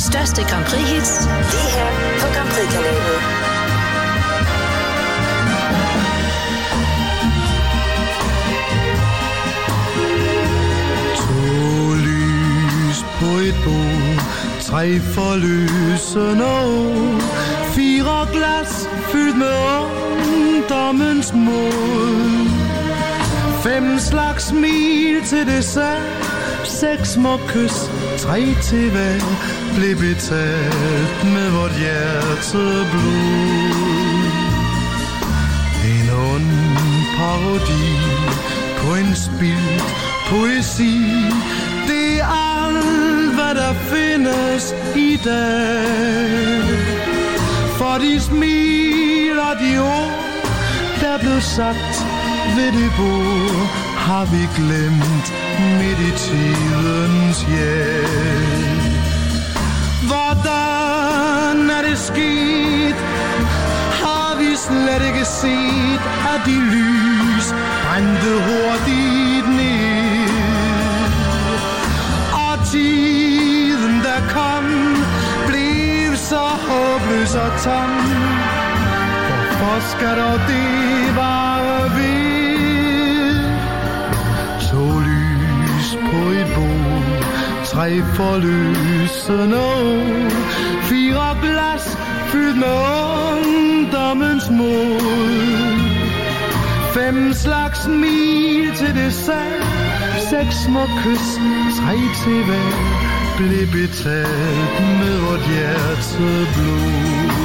største Grand Prix-hits, lige her på Grand Prix-kanalen. To lys på et bord, 3 forløsende år, 4 glas fyldt med ungdommens mod, 5 slags smil til dessert, 6 små kys, 3 til hver, blev betalt med vort hjerteblod. En ond parodi på en spildt poesi, det er alt, hvad der findes i dag. For de smil og de ord, der blev sagt ved det bord, har vi glemt midt i tidens hjælp. Hvordan er det sket? Har vi slet ikke set, at de lys brændte hurtigt ned? Og tiden der kom, blev så håbløs og tom. Hvorfor skal dog det vare ved? På et bord, 3 forløsende år, 4 glas fyldt med ungdommens mod, 5 slags smil til dessert, 6 små kys, 3 til hver, blev betalt med vort hjerteblod.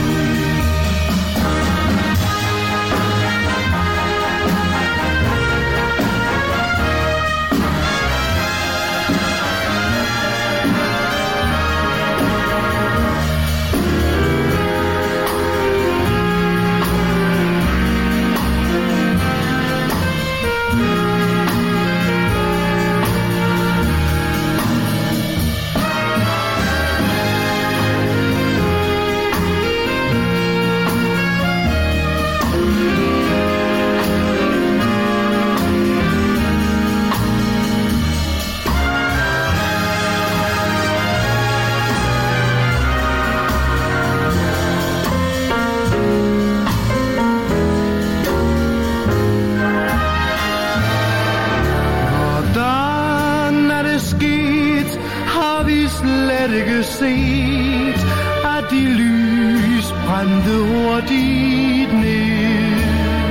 Set, at de lys brændte hurtigt ned.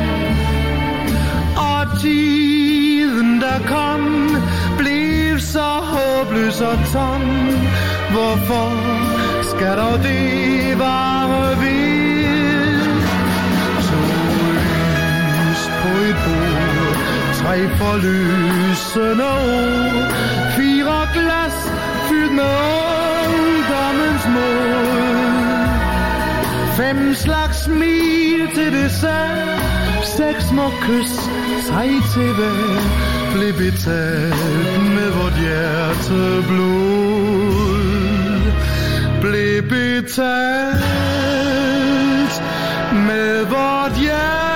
Og tiden der kom, blev så håbløs og tom. Hvorfor skal dog det vare ved? 2 lys på et bord, 3 forløsende år, 4 glas fyldt med ungdommens mod, 5 slags smil til dessert, 6 små kys, 3 til hver, blev betalt med vort hjerteblod. Blev betalt med vort hjerteblod.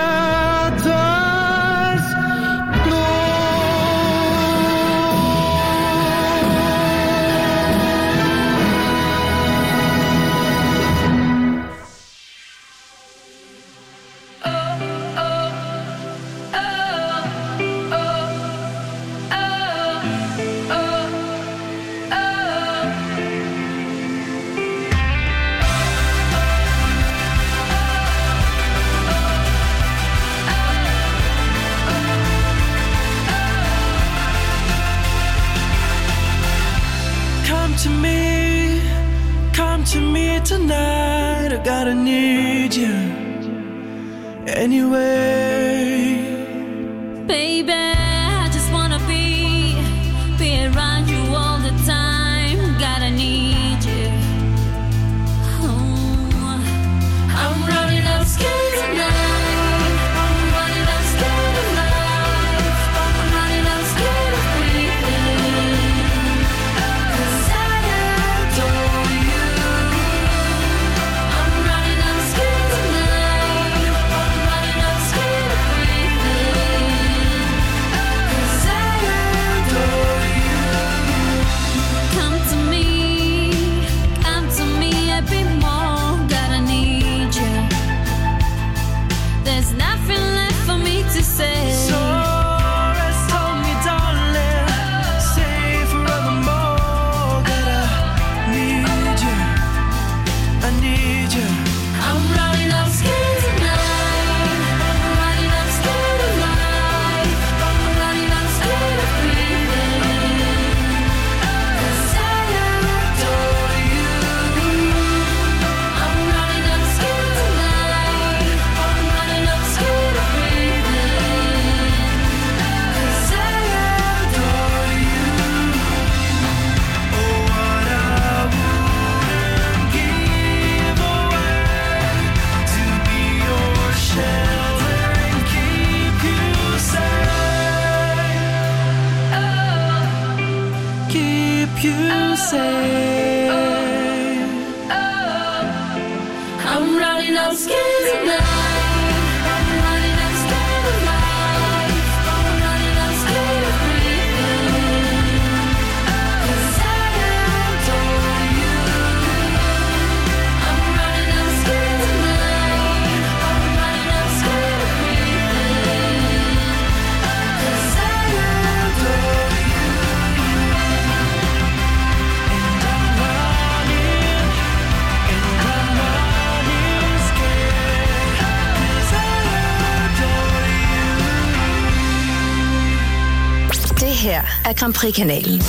Tonight, I gotta need you anyway. Baby, I just wanna be around you all the time. Gotta need you. Oh, I'm running out scared tonight. I'm running out scared of life. I'm running out scared of breathing. 'Cause I adore you. I'm running out scared tonight. I'm running out scared of you say. I'm running out scared of life. I'm running out scared of life. I'm running out scared of breathing. 'Cause I adore you. I'm running out scared of life. I'm running out scared of breathing. 'Cause I adore you. And I'm running scared, 'cause I adore you. Det her er Grand Prix-kanalen.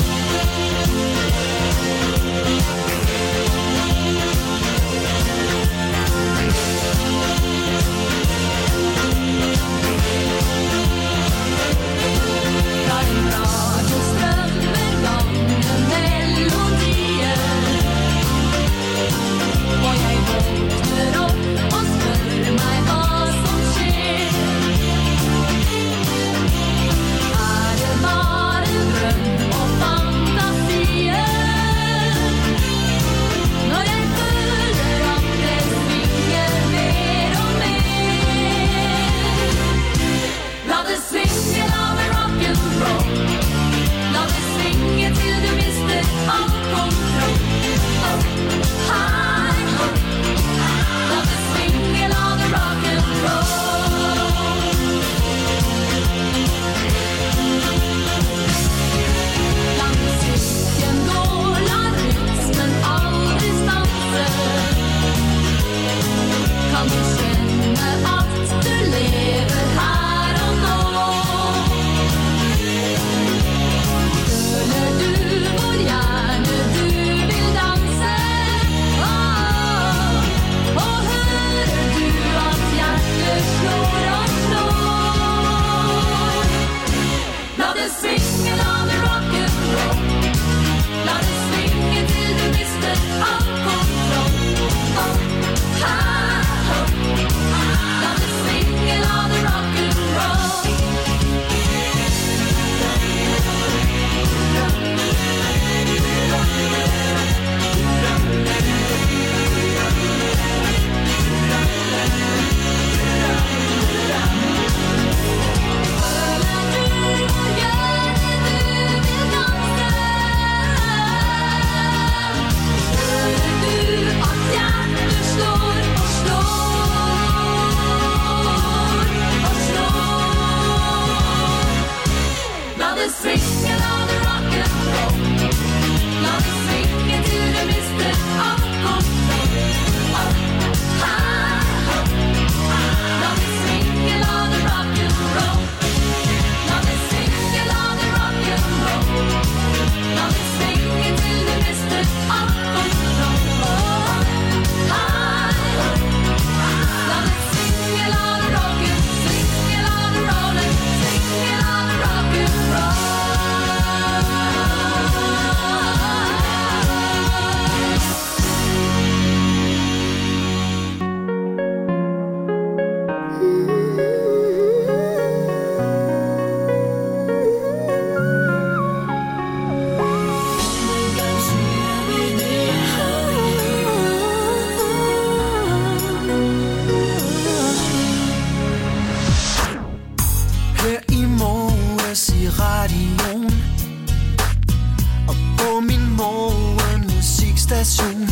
station.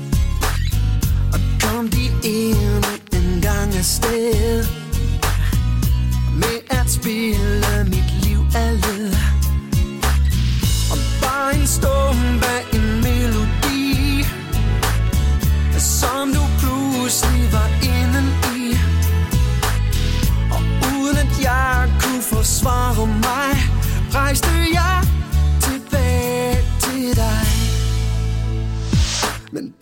Og kom de endnu en gang afsted med at spille mit liv af led. Og bare en stund bag en melodi, som du pludselig var inden i. Og uden at jeg kunne forsvare mig, rejste jeg tilbage til dig. Men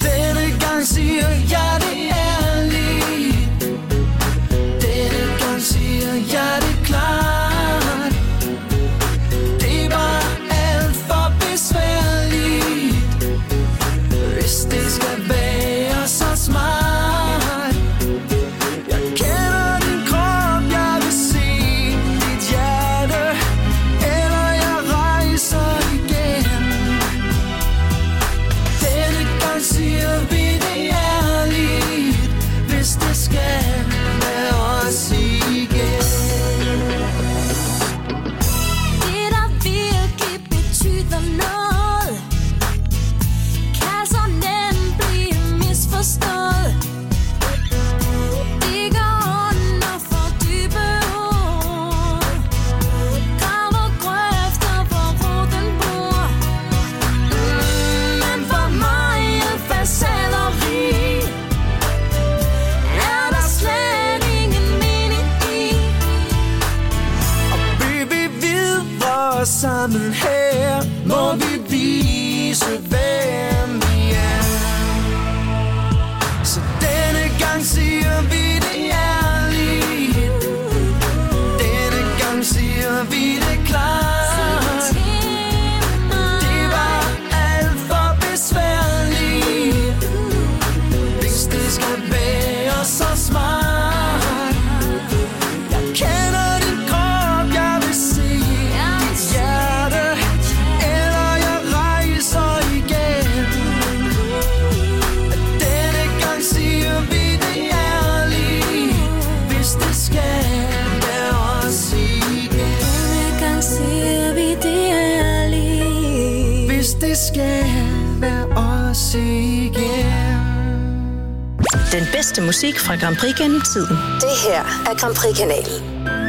det skal være os igen. Den bedste musik fra Grand Prix gennem tiden. Det her er Grand Prix-kanalen.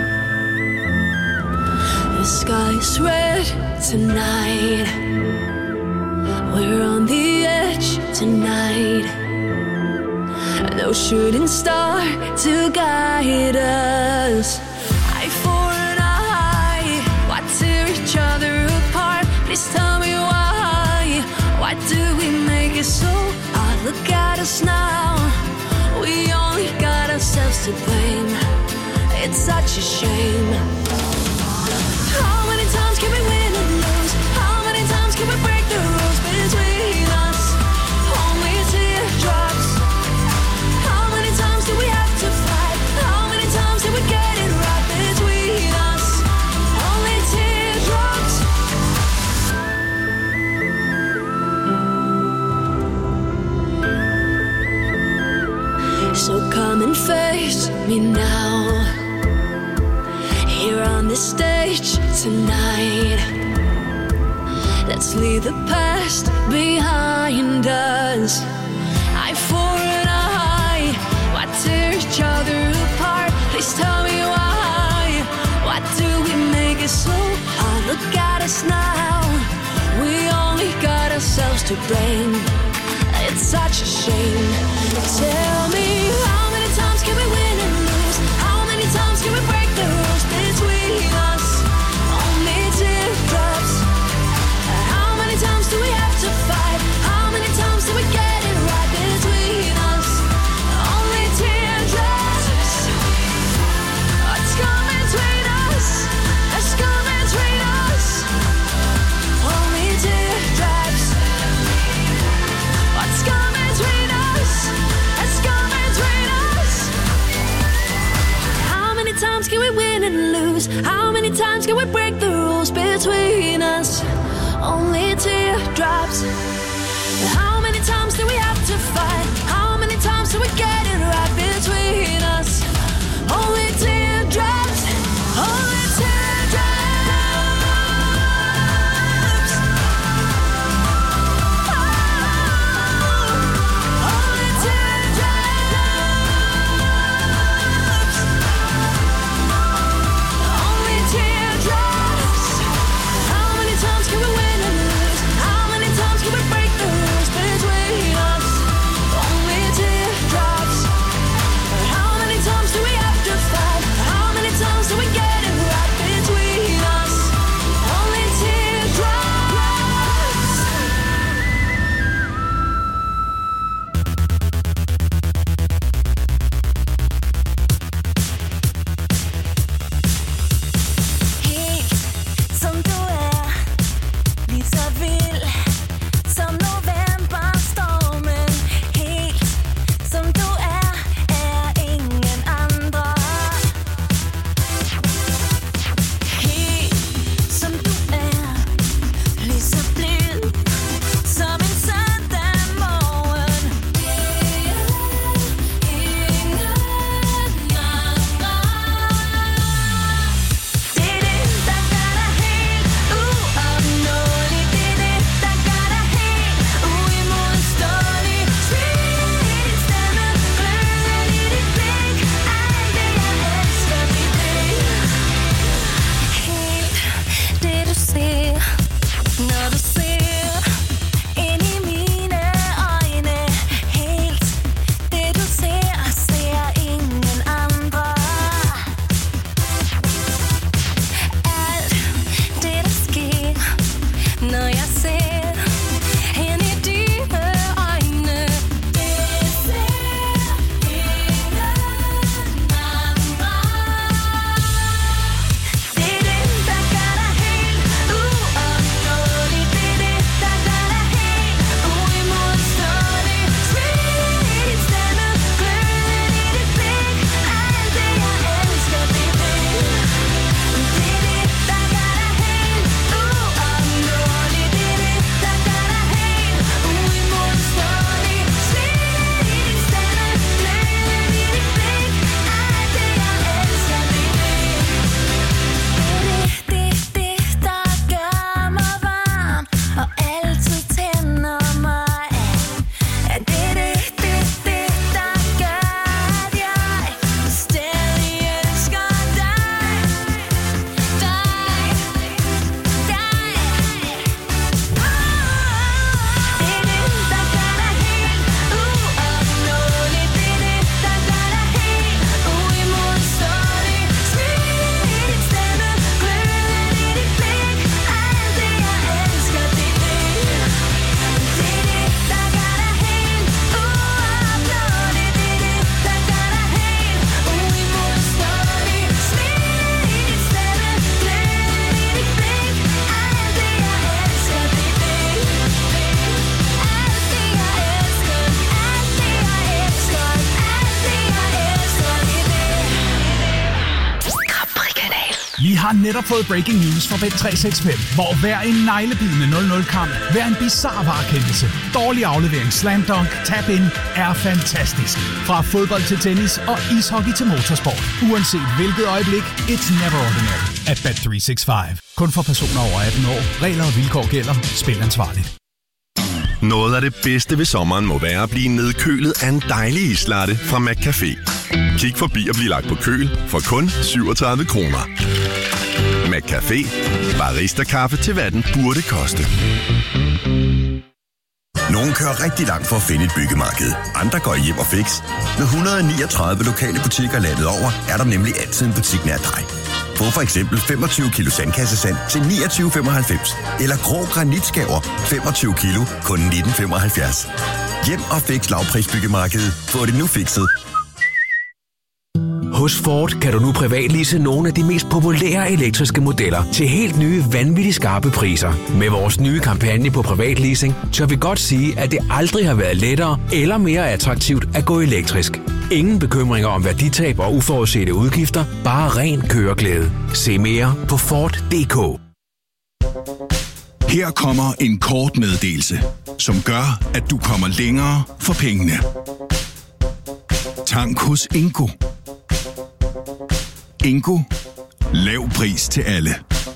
The sky's red tonight. We're on the edge tonight. No shooting star to guide us. Eye for an eye. Why tear each other apart? Please tell me why. Why do we make it so hard? Look at us now. We only got ourselves to blame. It's such a shame. How many times can we win and lose? How many times can we break the rules between us? Only teardrops. How many times do we have to fight? How many times did we get it right between us? Only teardrops. So come and face me now. Here on this stage tonight. Let's leave the past behind us. Eye for an eye. Why tear each other apart? Please tell me why. Why do we make it so hard? Look at us now. We only got ourselves to blame. It's such a shame. Tell me, how many times can we win and lose? How many times can we break the rules between us? Only teardrops. How many times do we have to fight? How many times do we get it right between us? Only teardrops. What's coming between us? Let's come between us. Only teardrops. What's coming between us? Let's come between us. How many times can we win and lose? How many times can we break the rules between us? Only teardrops. How many times do we have to fight? How many times do we get it right between us? Only teardrops. Only teardrops. Only teardrops. Only teardrops. How many times can we win and lose? How many times can we break the rules between us? Only teardrops. How many times do we have to fight? How many times do we get it right between us? Only teardrops. Helt som du er, lige så vild som novemberstormen. Helt som du er ingen andre. Helt som du er, lige så blid som en søndag morgen. Ingen andre. Det er det, der gør dig helt uopnåelig. Det er det, der gør dig helt uimodståelig. Smil i dit stemme, gløden i dit blik. Alt det, jeg elsker ved dig. Helt det, du ser, når du ser ind i mine øjne. Helt det, du ser ingen andre. Alt det, der sker, når jeg ser ind i dine øjne. Det ser ingen andre. Det er det, der gør dig helt uopnåelig. Det er det, der gør dig helt uimodståelig. Smil i dit stemme, gløden i dit blik. Alt det, jeg elsker ved dig. Det er det, der gør dig helt uopnåelig. Det er det, har netop fået breaking news fra Bet365, hvor hver en neglebidende 0-0-kamp, hver en bizarre varekendelse, dårlig aflevering, slam dunk, tap-in er fantastisk. Fra fodbold til tennis og ishockey til motorsport. Uanset hvilket øjeblik, it's never ordinary at Bet365. Kun for personer over 18 år. Regler og vilkår gælder. Spil ansvarligt. Noget af det bedste ved sommeren må være at blive nedkølet af en dejlig islatte fra McCafé. Kig forbi og bliv lagt på køl for kun 37 kroner. McCafé. Barista-kaffe til hvad den burde koste. Nogle kører rigtig langt for at finde et byggemarked. Andre går hjem og fix. Med 139 lokale butikker landet over, er der nemlig altid en butik nær dig. Få for eksempel 25 kilo sandkassesand til 29,95. Eller grå granitskaver 25 kilo kun 19,75. Hjem og fix lavprisbyggemarkedet. Få det nu fikset. Hos Ford kan du nu privatlease nogle af de mest populære elektriske modeller til helt nye, vanvittigt skarpe priser. Med vores nye kampagne på privatleasing, tør vi godt sige, at det aldrig har været lettere eller mere attraktivt at gå elektrisk. Ingen bekymringer om værditab og uforudsete udgifter, bare ren køreglæde. Se mere på Ford.dk. Her kommer en kort meddelelse, som gør, at du kommer længere for pengene. Tank hos Ingo. Ingo. Lav pris til alle.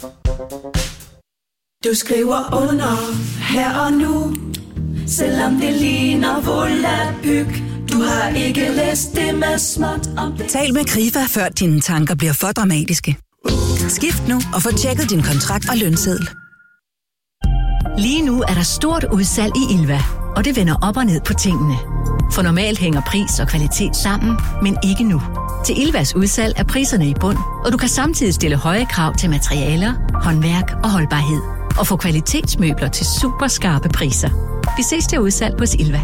Du skriver under her og nu, selvom det ligner volapyk. Du har ikke læst det med småt om det. Tal med Krifa, før dine tanker bliver for dramatiske. Skift nu og få tjekket din kontrakt og lønseddel. Lige nu er der stort udsalg i Ilva, og det vender op og ned på tingene. For normalt hænger pris og kvalitet sammen, men ikke nu. Til Ilvas udsalg er priserne i bund, og du kan samtidig stille høje krav til materialer, håndværk og holdbarhed. Og få kvalitetsmøbler til super skarpe priser. Vi ses til udsalg hos Ilva.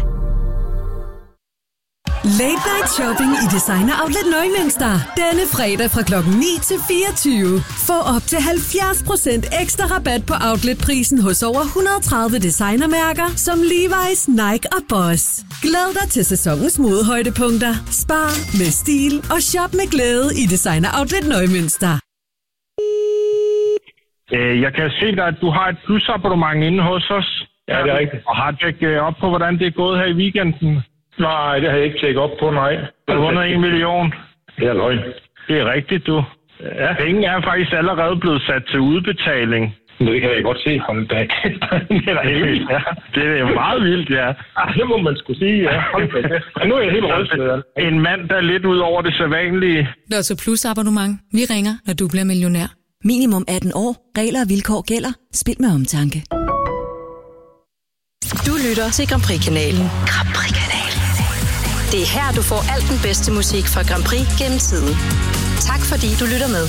Late Night Shopping i Designer Outlet Neumünster. Denne fredag fra klokken 9 til 24. Få op til 70% ekstra rabat på outletprisen hos over 130 designermærker som Levi's, Nike og Boss. Glæd dig til sæsonens modehøjdepunkter. Spar med stil og shop med glæde i Designer Outlet Neumünster. Jeg kan se dig, at du har et plusabonnement inde hos os. Ja, det er rigtigt. Og har tjekket op på, hvordan det er gået her i weekenden? Nej, det har jeg ikke tjekket op på, nej. Du har vundet 1 million. Det er løgn. Det er rigtigt, du. Ja. Penge er faktisk allerede blevet sat til udbetaling. Det kan jeg godt se. Hold da. Det er da helt vildt, ja. Det er meget vildt, ja. Det må man skulle sige, ja. Hold da. Nu er jeg helt rystet. En mand, der er lidt ud over det sædvanlige. Lotto Plus abonnement. Vi ringer, når du bliver millionær. Minimum 18 år. Regler og vilkår gælder. Spil med omtanke. Du lytter til Grand Prix-kanalen. Grand Prix-kanalen. Det er her, du får alt den bedste musik fra Grand Prix gennem tiden. Tak fordi du lytter med.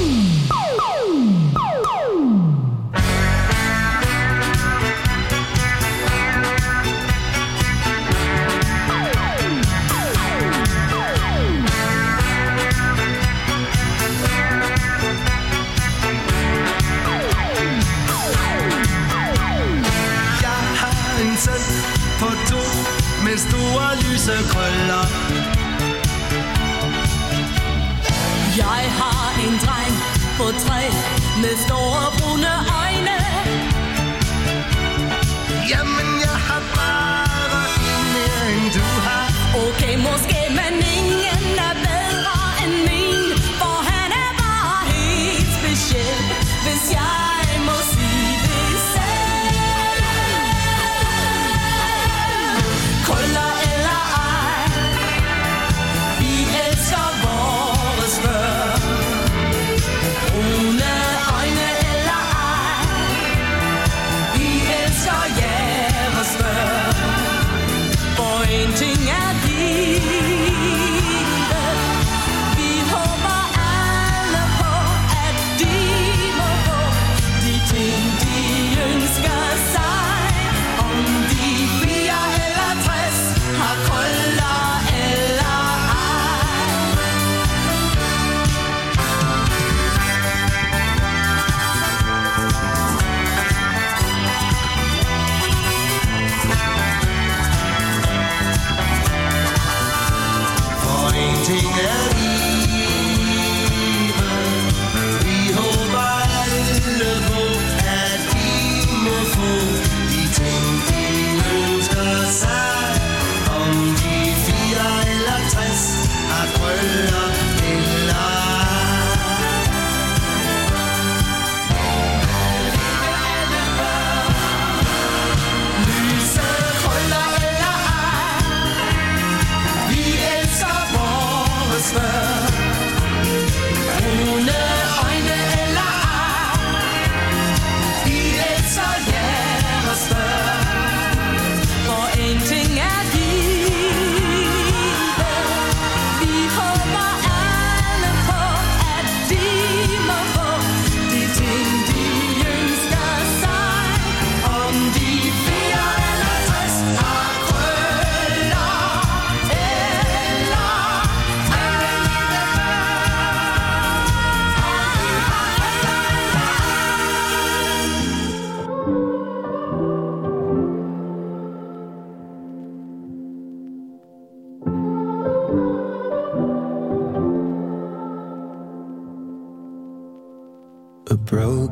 På to med store lyse krøller. Jeg har en dreng på 3 med store brune øjne. Jamen jeg har bare en mere end du har. Okay, måske, men ingen er bedre end min, for han er bare helt speciel, hvis jeg må sige det selv. Krøller eller ej, vi elsker vores børn. Brune øjne eller ej, vi elsker jeres børn. For en ting er din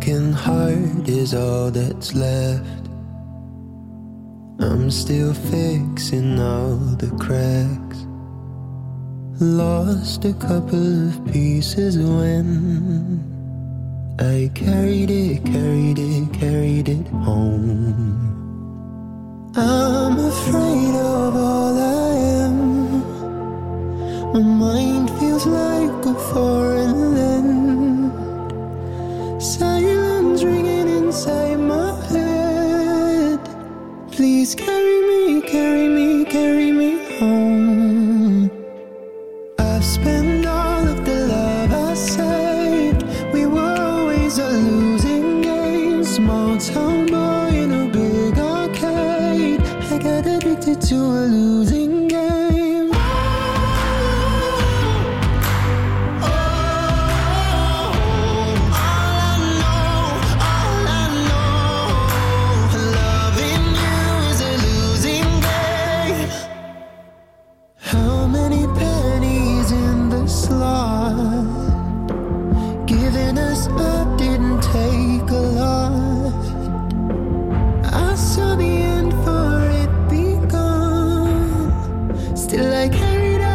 broken heart is all that's left. I'm still fixing all the cracks. Lost a couple of pieces when I carried it home. I'm afraid of all I am. My mind feels like a foreign land. Silence ringing inside my head. Please carry me home. I've spent all of the love I saved. We were always a losing game. Small town boy in a big arcade. I got addicted to a losing game. How many pennies in the slot? Giving us up didn't take a lot. I saw the end for it begun. Still I carried on.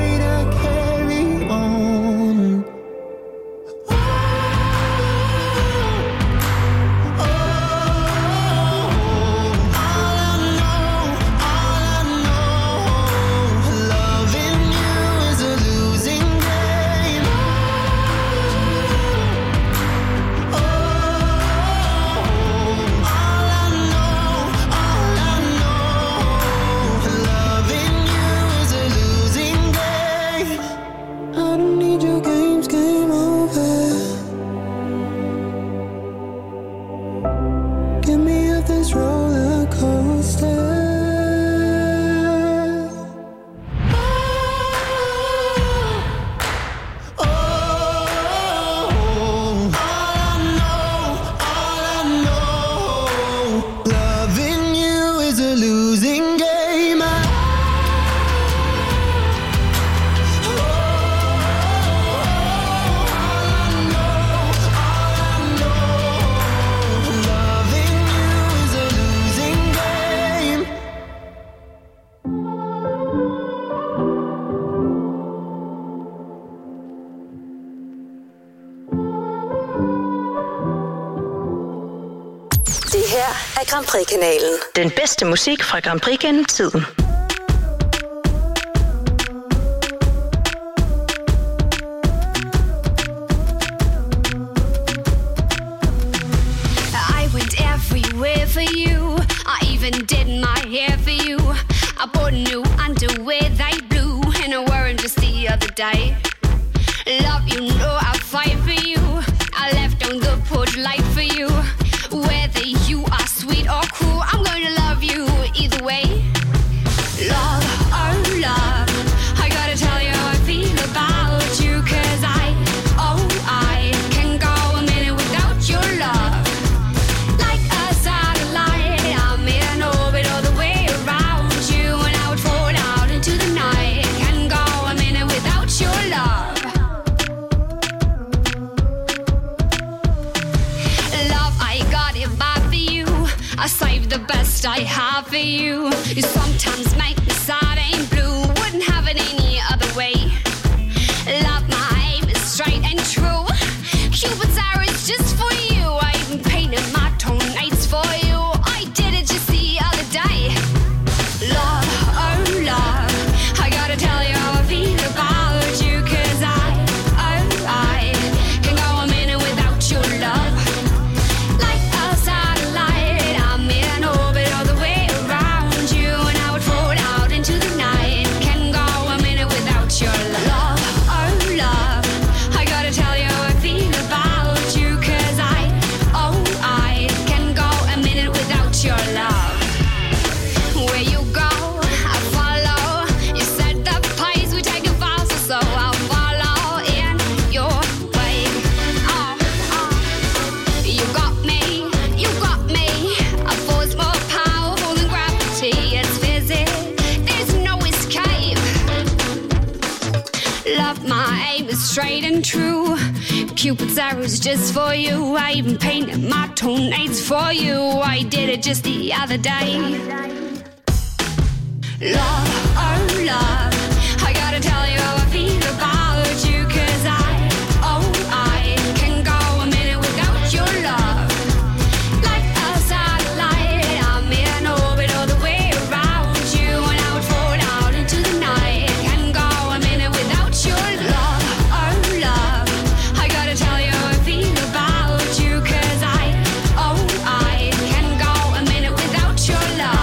Grand Prix-kanalen. Den bedste musik fra Grand Prix gennem tiden. I went everywhere for you. I even did my hair for you. I bought new underwear, they blue, and I wore them just the other day. Love, you know I'll fight for you. I left on the porch light for you. Whether you are sweet or cruel, I'm gonna love you either way. Love, oh love, I gotta tell you how I feel about you. Cause I can go a minute without your love. Like a satellite, I'm in orbit all the way around you. And I would fall out into the night. Can go a minute without your love. Love, I got it bad for you. I saved the best I have for you. You sometimes make me sad and blue. Wouldn't have it any other way. Love, my aim is straight and true. Cupid's arrow is just for you. I even painted my toenails for you. I did it just the other day. Love, oh love, I gotta tell you how I feel about you. Cause I can go a minute without your love. Like a satellite, I'm in orbit all the way around you. And I would fall out into the night. Can go a minute without your love. Oh love, I gotta tell you how I feel about you. Cause I can go a minute without your love. Where you go, I follow. You said the pace we take it faster, so I'll follow in your way. You got me. A force more powerful than gravity. It's physics, there's no escape. Love, my aim is straight and true. planted Cupid's arrows just for you. I even painted my toenails for you. I did it just the other day. Love, oh love, I gotta tell you how I feel about you. 'Cause I can go a minute without your love. Like a satellite, I'm in orbit all the way around you. And I would fall out into the night. Can go a minute without your love, oh love, I gotta tell you how I feel about you. 'Cause I can go a minute without your love.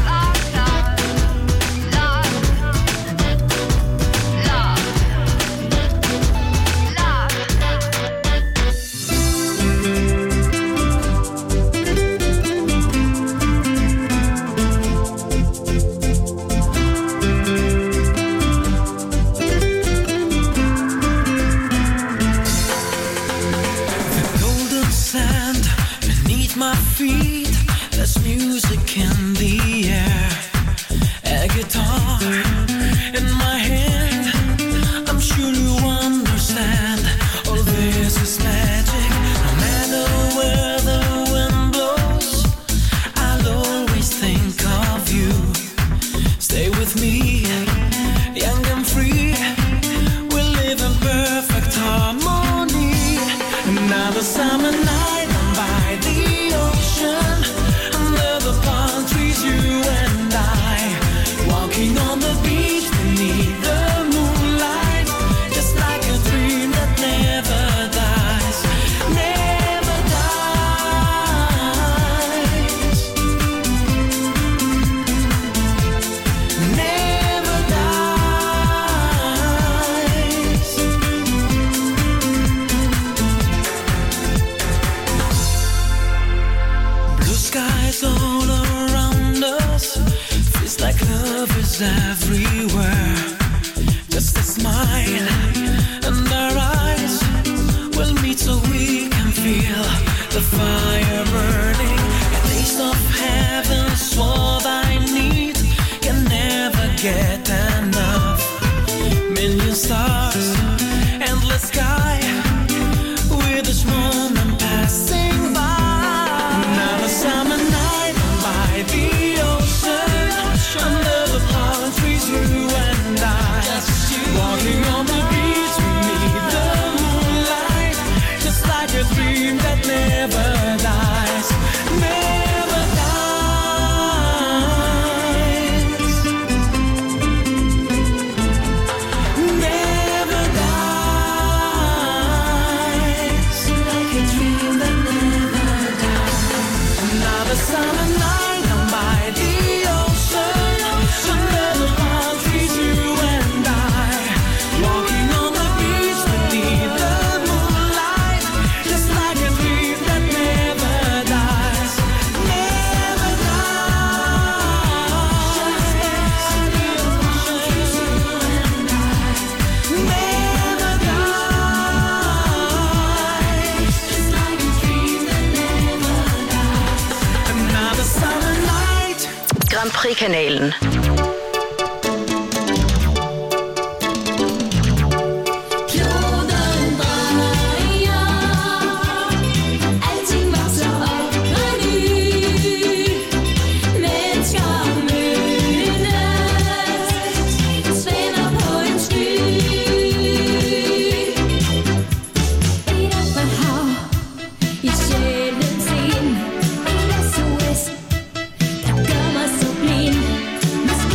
My feet, there's music in the air. A guitar in my hand, I'm sure you understand. All this is magic, no matter where the wind blows. I'll always think of you. Stay with me, young and free. We'll live in perfect harmony. Another summer night by the ocean, under the palm trees, you and I, walking on the beach beneath the moonlight, just like a dream that never dies, never dies, never dies. Blue skies all around us, feels like love is everywhere. Just a smile and our eyes will meet so we can feel the fire burning. A taste of heaven's what I need, can never get enough. Million stars, endless sky, with each moment passing by. Another summer night by the ocean, under the palm trees, you and I, walking on the beach beneath the moonlight, just like a dream that never dies, never dies, never dies, like a dream that never dies. Another summer night by the ocean, under the palm trees, you and I, walking on the beach beneath the moonlight, just like a dream that never dies, never dies, never dies. Just like a dream that never dies. Another summer night. Grand Prix-kanalen. Kloden drejer, alting vokser op på ny. Mennesker mødes, svæver på en sky. Et åbent hav i sjælens ind, en SOS, der gør mig så blind. Med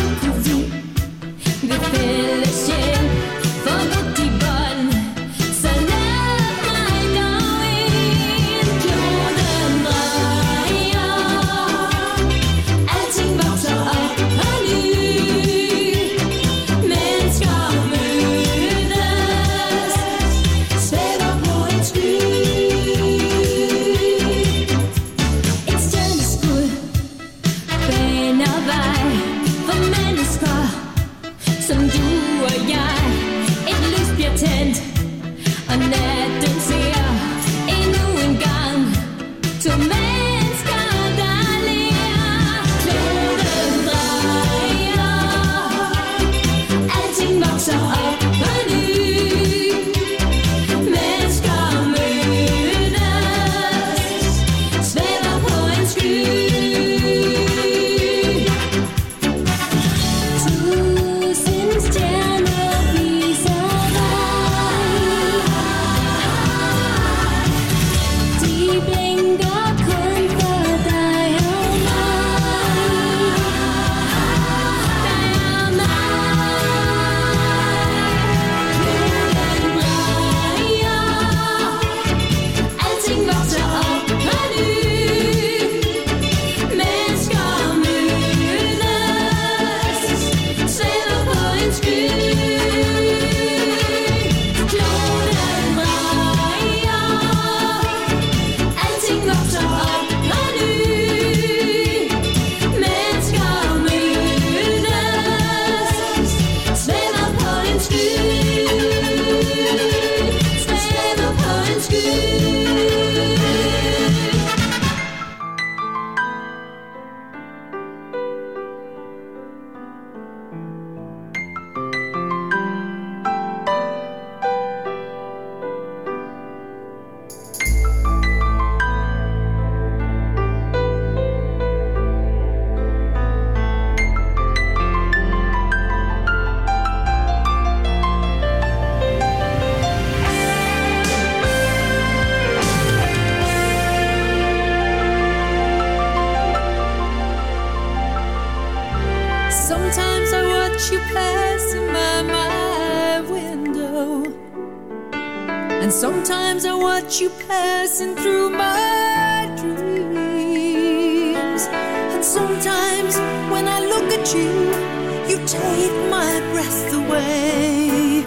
And sometimes I watch you passing through my dreams. And sometimes when I look at you, you take my breath away.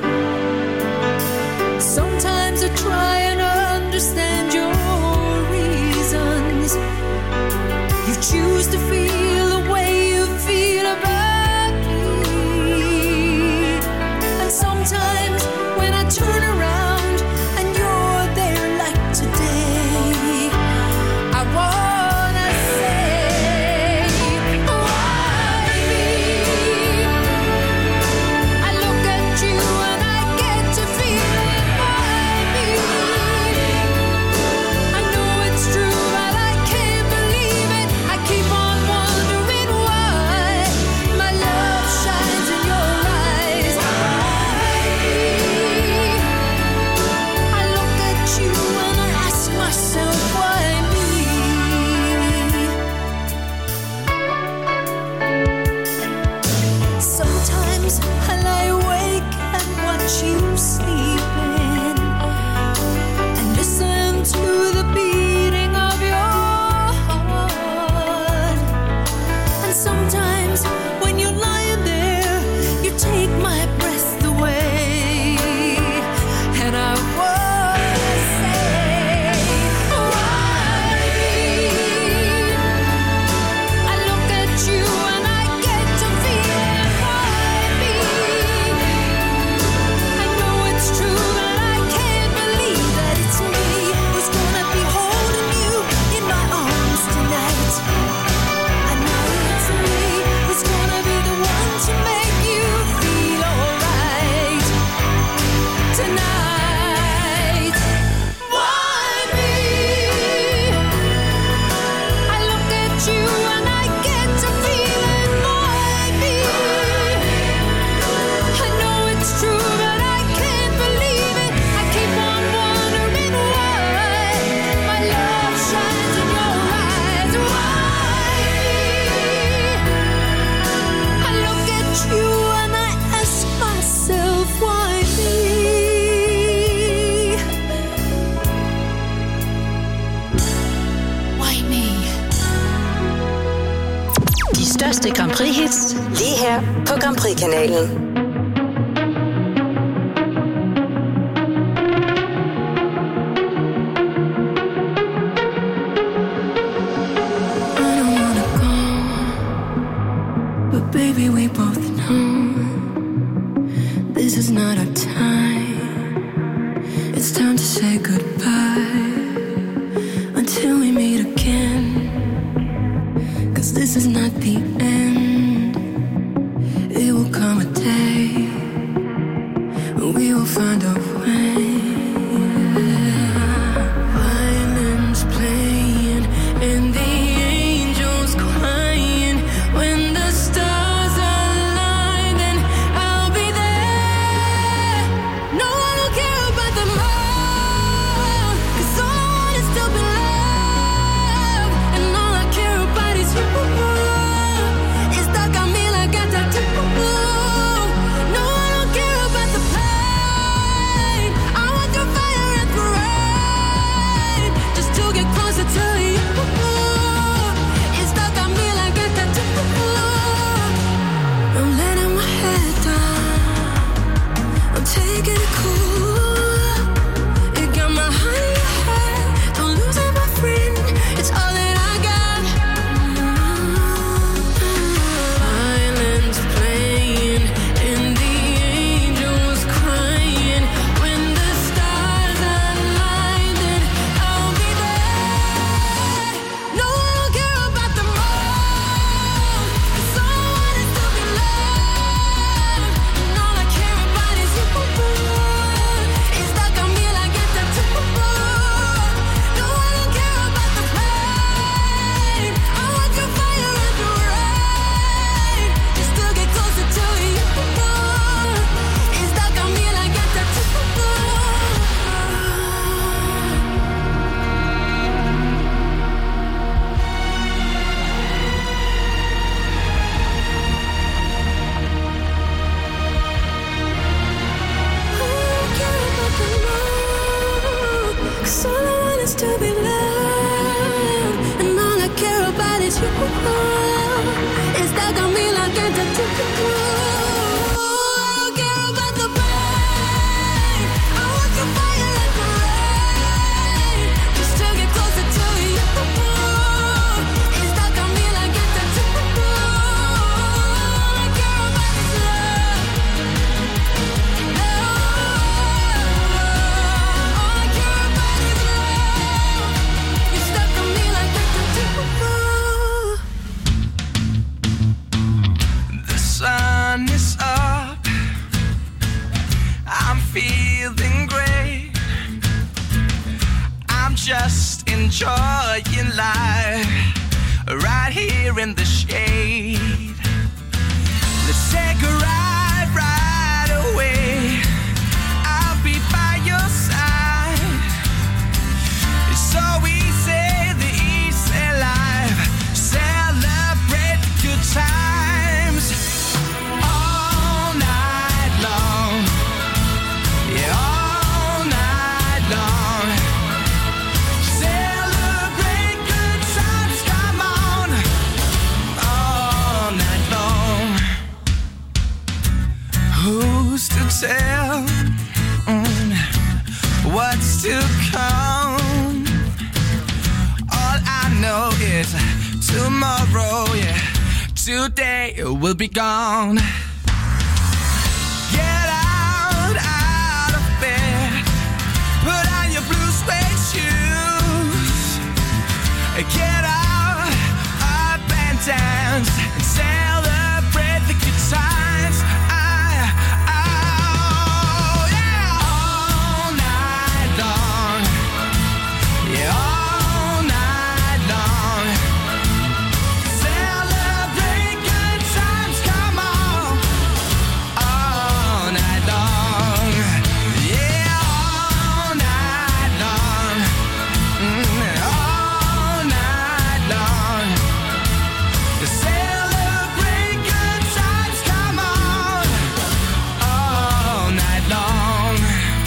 Sometimes I try and understand your reasons. You choose to feel the way you feel about me. And sometimes when I turn around and you're there like today, I wanna say, why me? I look at you and I get to feel it, why me? I know it's true but I can't believe it. I keep on wondering why my love shines in your eyes. I look at you and I ask myself, why me? Sometimes I lie awake and watch you sleeping and listen to the beating of your heart. And sometimes when you're lying there, you take my breath away. And I wanna say, why me? I look at you and I get to feel it, why me? I know it's true but I can't believe that it's me who's gonna be holding you in my arms tonight. I know it's me who's gonna be the one to make you feel alright tonight. Why me? I look at you and I get to feel it, why me? I know it's true but I can't believe it. I keep on wondering why my love shines in your eyes. Why me? I look at you and I ask myself, why me? Why me? De største Grand Prix-hits lige her på Grand Prix-kanalen. I don't wanna go, but baby, we both know this is not our time. It's time to say goodbye until we meet again. 'Cause this is not the end. It will come a day when we will find a way. Violins playing and the angels crying. When the stars align, then I'll be there. No one will care about them all, 'cause all I want is to be loved. And all I care about is you. It's stuck on me like a tattoo. get to I don't care about the pain. I want the fire like the rain, just to get closer to you. It's stuck on me like it's a all I care about is love. No, all I care about is love. You're stuck on me like it's a The sun is up, I'm feeling great. I'm just enjoying life right here in the shade. Let's take a ride right away. I'll be by your side. It's so easy, the easy life. Celebrate the good times all night long. Yeah, all night long. Celebrate good times, come on, all night long. Who's to tell what's to come? All I know is tomorrow, yeah, today will be gone. Get out of bed, put on your blue suede shoes, get out up and dance and celebrate the good times. Yeah, all night long. Yeah, all night long. Celebrate good times, come on. All night long. Yeah, all night long. All night long. Celebrate good times, come on. All night long.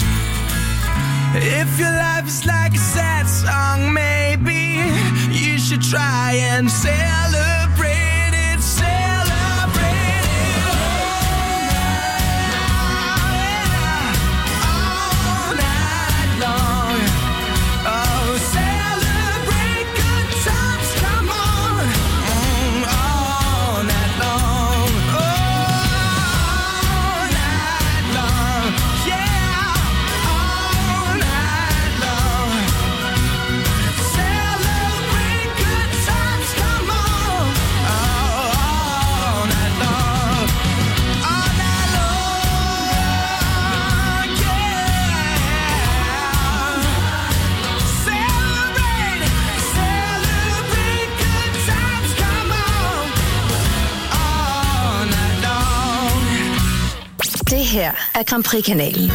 If your life is like a sad song, maybe you should try and celebrate it, celebrate it. All night long. Oh, celebrate good times, come on. All night long. All night long. Yeah, all night long. Celebrate good times, come on. All night long. All night long. Yeah. Celebrate good times, come on. All night long. Det her er Grand Prix-kanalen.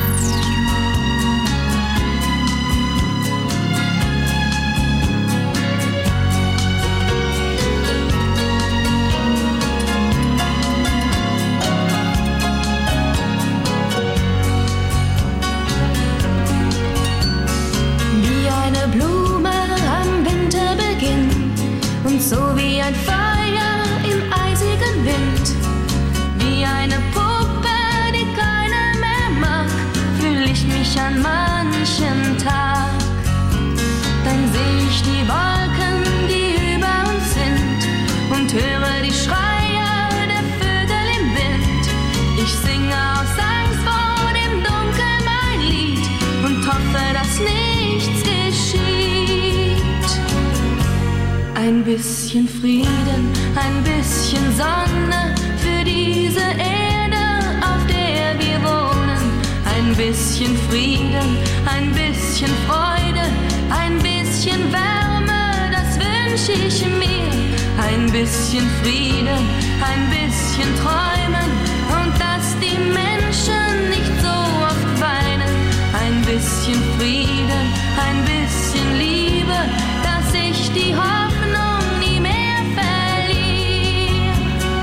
Wie eine Blume am Winterbeginn und so wie ein Feuer im eisigen Wind. Wie eine Puppe, die keiner mehr mag, fühl ich mich an manchen Tag. Dann seh ich die Wolken, die über uns sind und höre die Schreie der Vögel im Wind. Ich singe aus Angst vor dem Dunkel mein Lied und hoffe, dass nichts geschieht. Ein bisschen Frieden, ein bisschen Sonne für diese Erde, auf der wir wohnen. Ein bisschen Frieden, ein bisschen Freude, ein bisschen Wärme, das wünsch ich mir. Ein bisschen Frieden, ein bisschen Träumen und dass die Menschen nicht so oft weinen. Ein bisschen Frieden, ein bisschen Liebe, dass ich die Hoffnung nie mehr verliere.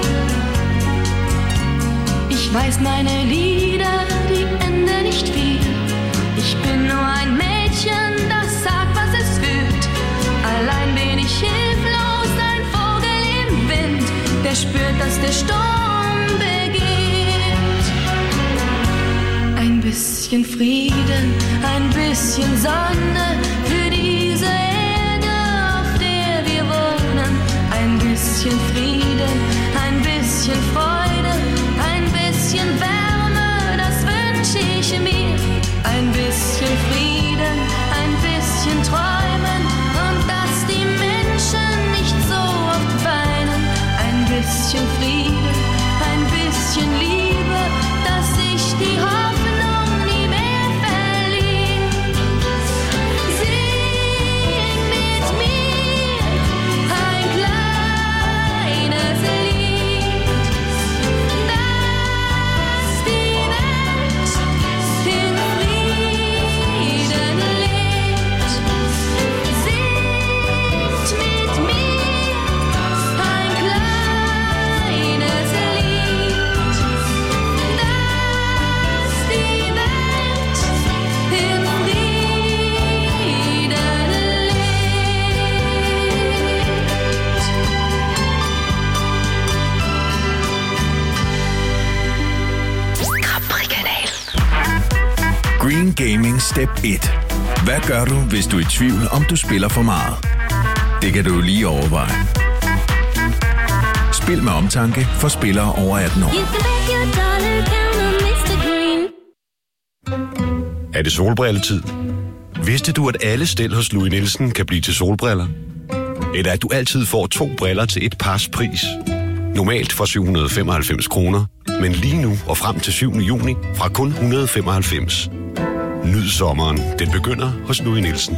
Ich weiß meine Lieder, die enden nicht viel. Ich bin nur ein Mädchen, das sagt, was es fühlt. Allein bin ich hilflos, ein Vogel im Wind, der spürt, dass der Sturm bisschen Frieden, ein bisschen Sonne für diese Erde, auf der wir wohnen. Ein bisschen Frieden, ein bisschen Freude, ein bisschen Wärme, das wünsche ich mir. Ein bisschen Frieden, ein bisschen Träumen und dass die Menschen nicht so oft weinen. Ein bisschen Frieden, ein bisschen Liebe, dass sich die Hoffnung nie mehr verliert. Sing mit mir ein kleines Lied, dass die Welt in Frieden lebt. Singt mit mir ein kleines Lied, dass die Welt in Frieden lebt. Capri-kanal. Green Gaming Step 1. Hvad gør du, hvis du er i tvivl, om du spiller for meget? Det kan du lige overveje. Spil med omtanke for spillere over 18 år. You can bet your dollar down on Mr. Green. Er det solbrilletid? Vidste du, at alle stel hos Louis Nielsen kan blive til solbriller? Eller at du altid får 2 briller til et pars pris? Normalt for 795 kroner, men lige nu og frem til 7. juni fra kun 195. Nyd sommeren. Den begynder hos Louis Nielsen.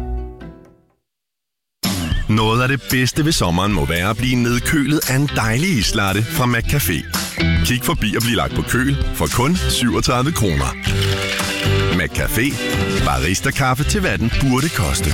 Noget af det bedste ved sommeren må være at blive nedkølet af en dejlig islatte fra McCafé. Kig forbi og bliv lagt på køl for kun 37 kroner. McCafé. Barista-kaffe til hvad den burde koste.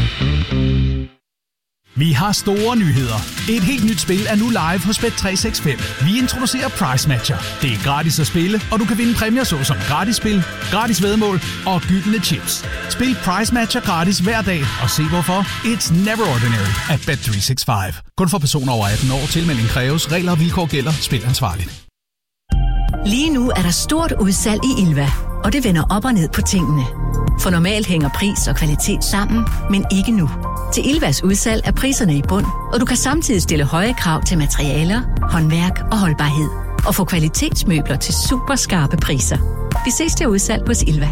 Vi har store nyheder. Et helt nyt spil er nu live hos Bet365. Vi introducerer Price Matcher. Det er gratis at spille, og du kan vinde præmier såsom gratis spil, gratis væddemål og gyldne chips. Spil Price Matcher gratis hver dag, og se hvorfor. It's never ordinary at Bet365. Kun for personer over 18 år. Tilmelding kræves. Regler og vilkår gælder. Spil ansvarligt. Lige nu er der stort udsalg i Ilva, og det vender op og ned på tingene. For normalt hænger pris og kvalitet sammen, men ikke nu. Til Ilvas udsalg er priserne i bund, og du kan samtidig stille høje krav til materialer, håndværk og holdbarhed. Og få kvalitetsmøbler til super skarpe priser. Vi ses til udsalg hos Ilva.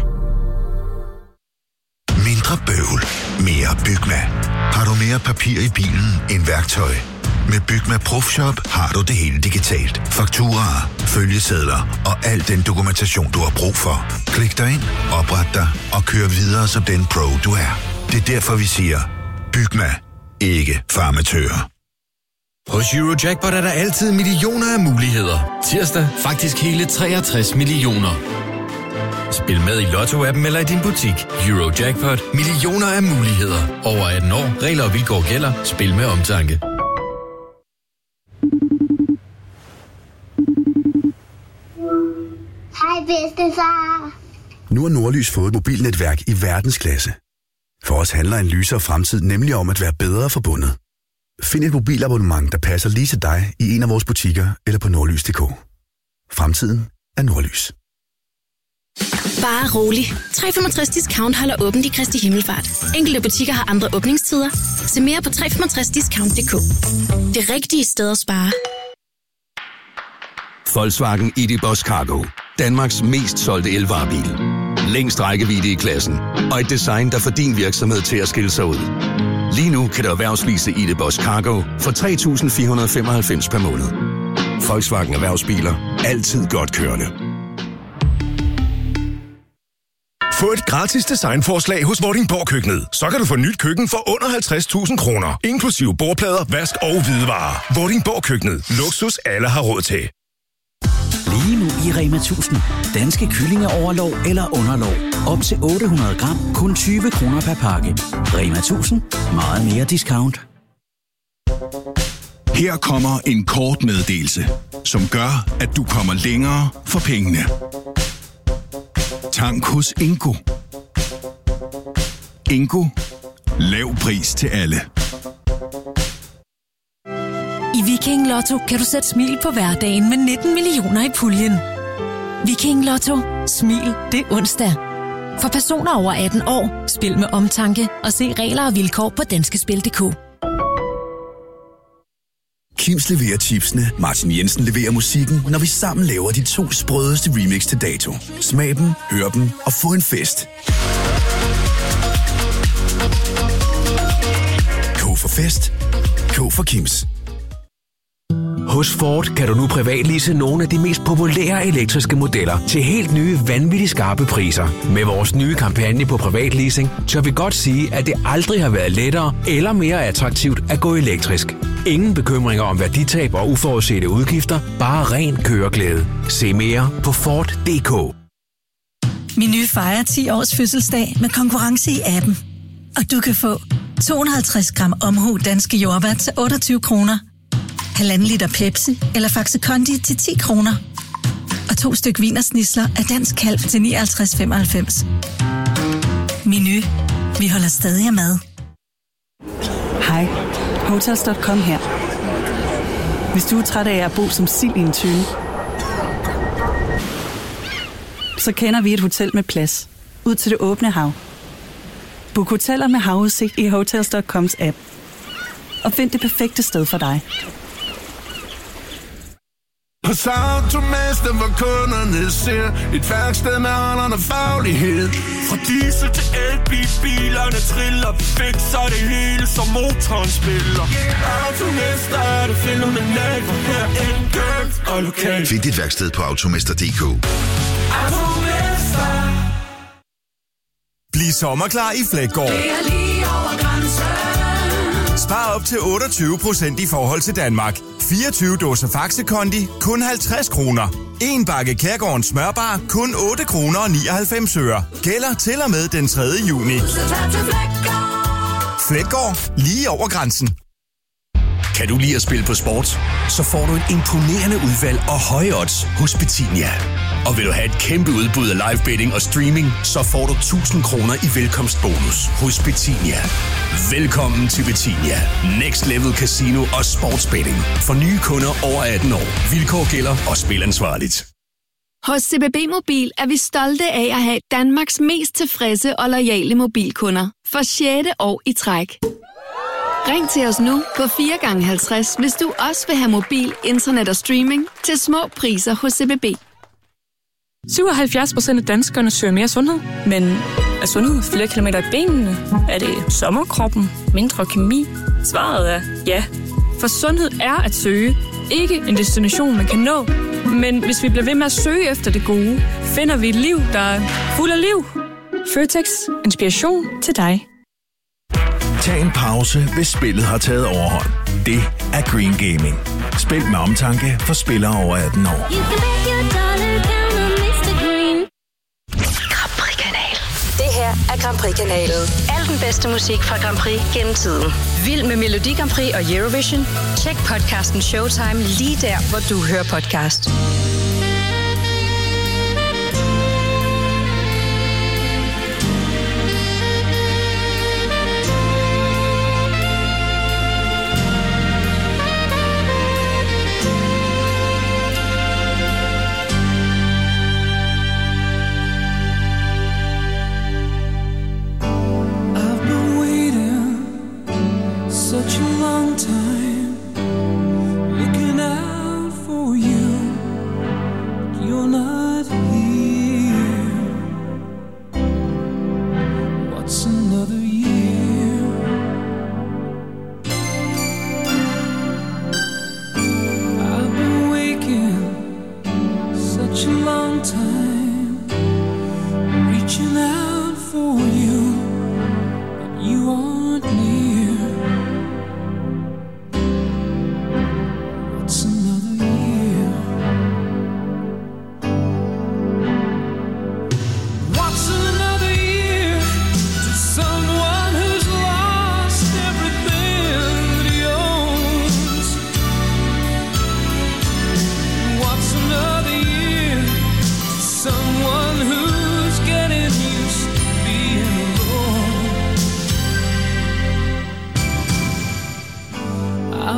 Mindre bøvl, mere Bygma. Har du mere papir i bilen end værktøj? Med Bygma Profshop har du det hele digitalt. Fakturaer, følgesedler og al den dokumentation, du har brug for. Klik dig ind, opret dig og kør videre som den pro, du er. Det er derfor, vi siger, Bygma, ikke farmatører. Hos Eurojackpot er der altid millioner af muligheder. Tirsdag faktisk hele 63 millioner. Spil med i Lotto-appen eller i din butik. Eurojackpot. Millioner af muligheder. Over 18 år. Regler og vilkår gælder. Spil med omtanke. Hej bedstefar. Nu har Nordlys fået et mobilnetværk i verdensklasse. For os handler en lysere fremtid nemlig om at være bedre forbundet. Find et mobilabonnement, der passer lige til dig i en af vores butikker eller på nordlys.dk. Fremtiden er Nordlys. Bare rolig. 365 Discount holder åbent i Kristi Himmelfart. Enkelte butikker har andre åbningstider. Se mere på 365discount.dk. Det rigtige sted at spare. Volkswagen ID.Buzz Cargo. Danmarks mest solgte elvarebil. Længst rækkevidde i klassen. Og et design, der får din virksomhed til at skille sig ud. Lige nu kan du erhvervslease ID.Buzz Cargo for 3.495 per måned. Volkswagen Erhvervsbiler. Altid godt kørende. Få et gratis designforslag hos Vordingborg Køkkenet. Så kan du få nyt køkken for under 50.000 kroner. Inklusive bordplader, vask og hvidevarer. Vordingborg Køkkenet. Luksus alle har råd til. Lige nu i Rema 1000. Danske kyllinger overlov eller underlov. Op til 800 gram, kun 20 kroner per pakke. Rema 1000. Meget mere discount. Her kommer en kort meddelelse, som gør, at du kommer længere for pengene. Tank hos Ingo. Ingo. Lav pris til alle. I Viking Lotto kan du sætte smil på hverdagen med 19 millioner i puljen. Viking Lotto. Smil, det er onsdag. For personer over 18 år, spil med omtanke og se regler og vilkår på danskespil.dk. Kims leverer chipsene, Martin Jensen leverer musikken, når vi sammen laver de 2 sprødeste remix til dato. Smag dem, hør dem og få en fest. K for fest. K for Kims. Hos Ford kan du nu privatlease nogle af de mest populære elektriske modeller til helt nye, vanvittigt skarpe priser. Med vores nye kampagne på privatleasing, tør vi godt sige, at det aldrig har været lettere eller mere attraktivt at gå elektrisk. Ingen bekymringer om værditab og uforudsete udgifter, bare ren køreglæde. Se mere på Ford.dk. Menu fejrer 10 års fødselsdag med konkurrence i appen. Og du kan få 250 gram omhu danske jordbær til 28 kroner. 1,5 liter Pepsi eller Faxe Kondi til 10 kroner. Og 2 styk wienersnitsler af dansk kalv til 59,95. Menu. Vi holder stadig af mad. Hej. Hotels.com her. Hvis du er træt af at bo som sild i en tønde, så kender vi et hotel med plads. Ud til det åbne hav. Book hoteller med havudsigt i Hotels.coms app. Og find det perfekte sted for dig. Hos Automester, hvor kunderne ser et værksted med holderne faglighed. Fra diesel til elbil, bilerne triller, vi fikser det hele, som motoren spiller. Automester er det fænomenalt, for her enkelt og lokalt. Find dit værksted på automester.dk. Automester. Bliv sommerklar i Fleggaard. Det er lige over grænsen. Spar op til 28% i forhold til Danmark. 24 dåser Faxe Kondi, kun 50 kroner. En bakke Kærgårdens smørbar, kun 8 kroner og 99 øre. Gælder til og med den 3. juni. Fleggaard, lige over grænsen. Kan du lide at spille på sport? Så får du et imponerende udvalg og høje odds hos Betinia. Og vil du have et kæmpe udbud af live betting og streaming, så får du 1000 kroner i velkomstbonus hos Betinia. Velkommen til Betinia. Next Level Casino og Sportsbetting. For nye kunder over 18 år. Vilkår gælder og spil ansvarligt. Hos CBB Mobil er vi stolte af at have Danmarks mest tilfredse og loyale mobilkunder. For 6. år i træk. Ring til os nu på 4x50, hvis du også vil have mobil, internet og streaming til små priser hos CBB. 77% af danskerne søger mere sundhed. Men er sundhed flere kilometer i benene? Er det sommerkroppen? Mindre kemi? Svaret er ja. For sundhed er at søge. Ikke en destination, man kan nå. Men hvis vi bliver ved med at søge efter det gode, finder vi et liv, der er fuld af liv. Føtex. Inspiration til dig. Tag en pause, hvis spillet har taget overhånd. Det er Green Gaming. Spil med omtanke for spillere over 18 år. Grand Prix-kanal. Det her er Grand Prix-kanalen. Al den bedste musik fra Grand Prix gennem tiden. Vild med Melodi Grand Prix og Eurovision? Tjek podcasten Showtime lige der, hvor du hører podcast. Such a long time looking out for you. You're not here. What's another year? I've been waking such a long time, reaching out for you, but you aren't near.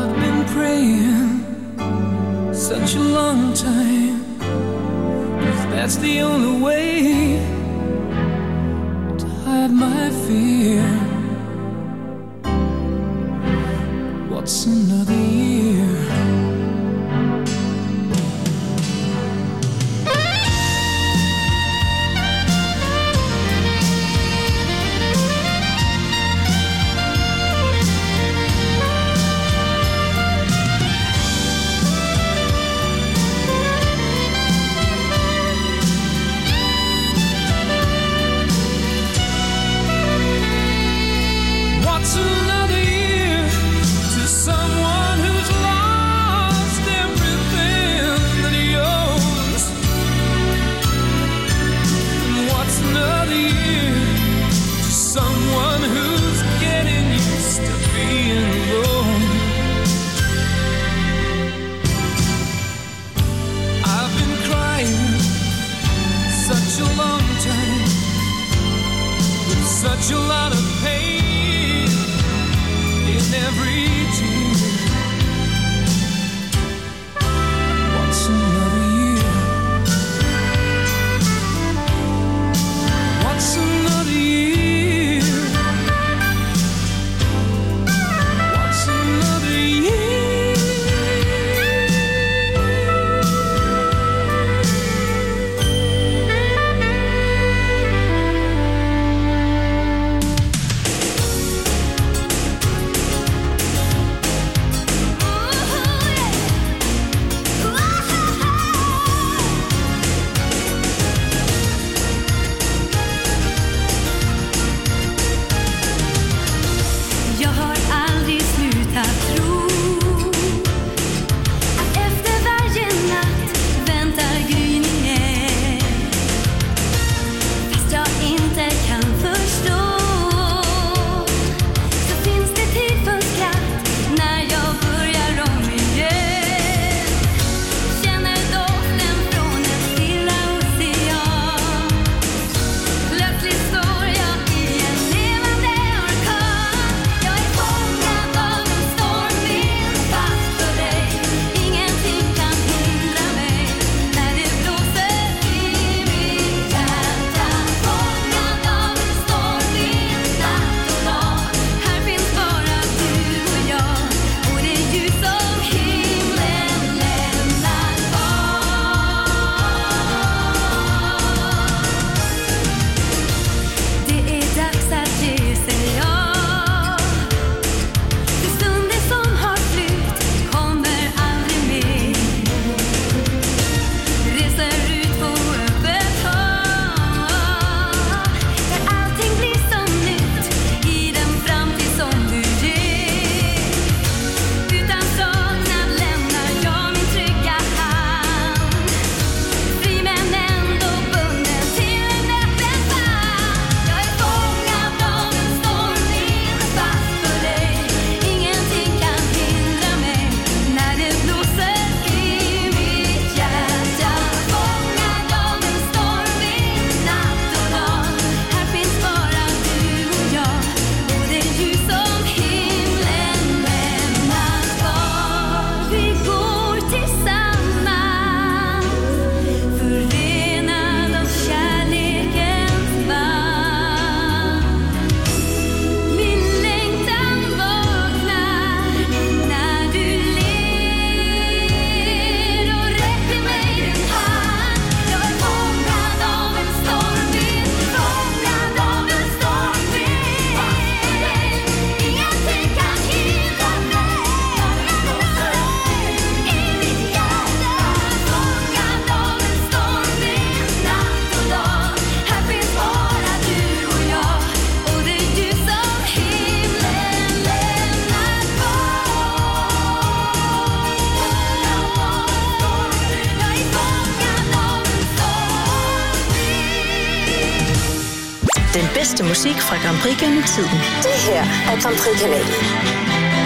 Such a long time, 'cause That's the only way to hide my fear. What's another year? What's another year to someone who's lost everything that he owns? And what's another year to someone who's getting used to being alone? I've been crying such a long time with such a lot of pain in every tear. What's another year? What's another year? What's another year? Jag har aldrig slutat tro att efter varje natt väntar gryningen. Fast jag inte kan förstå så finns det tid för skratt när jag börjar om igen. Känner doften från en stilla ocean. Plötsligt står jag i en levande orkan. Jag är fångad av en stormvind fast för dig. Ingenting kan hindra mig när det blåser i mitt hjärta. Fångad av en stormvind natt och dag. Här finns bara du och jag och det ljus som himlen lämnar kvar. Det är dags att ge sig av. För stunder som har flytt kommer aldrig mer. Reser ut på öppet hav där allting blir som nytt i den framtid som du ger. Utan saknad lämnar jag min trygga hand. Fri men ändå bunden till en öppen famn. Jag är fångad av en stormvind fast för dig. Ingenting kan hindra mig när det blåser i mitt hjärta. Fångad av en stormvind natt och dag. Här finns bara du och jag och det ljus som himlen lämnar kvar. Vi går tillsammans förenad av kärlekens band. Min längtan vaknar när du ler och räcker mig din hand. Jag är fångad av en stormvind, fångad av en stormvind. Ingenting kan hindra mig när det blåser i mitt hjärta. Fångad av en stormvind natt och dag. Här finns bara du och jag och det ljus som himlen lämnar kvar. Jag är fångad av en stormvind. Den bedste musik fra Grand Prix gennem tiden. Det her er Grand Prix-kanalen.